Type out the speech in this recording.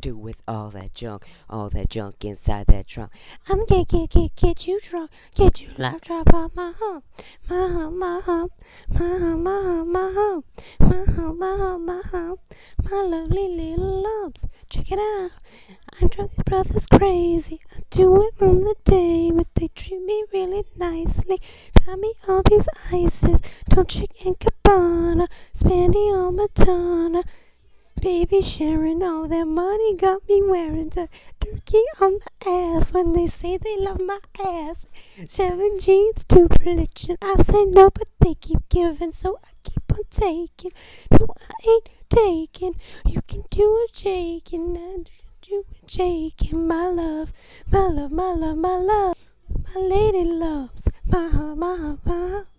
do with all that junk inside that trunk? I'm gonna get you drunk, get you life drop off my hump, my hump, my hump, my hump, my hump, my hump, my hump, my hump, my hump, my lovely little lumps. Check it out. I drive these brothers crazy. I do it on the day, but they treat me really nicely. Buy me all these ices, Dolce and Gabbana, Spandy on Madonna. Baby sharing all their money got me wearing the turkey on my ass when they say they love my ass. 7 jeans to religion. I say no, but they keep giving, so I keep on taking. No, I ain't taking. You can do a shaking and do a shaking. My love, my love, my love, my love. My lady loves my,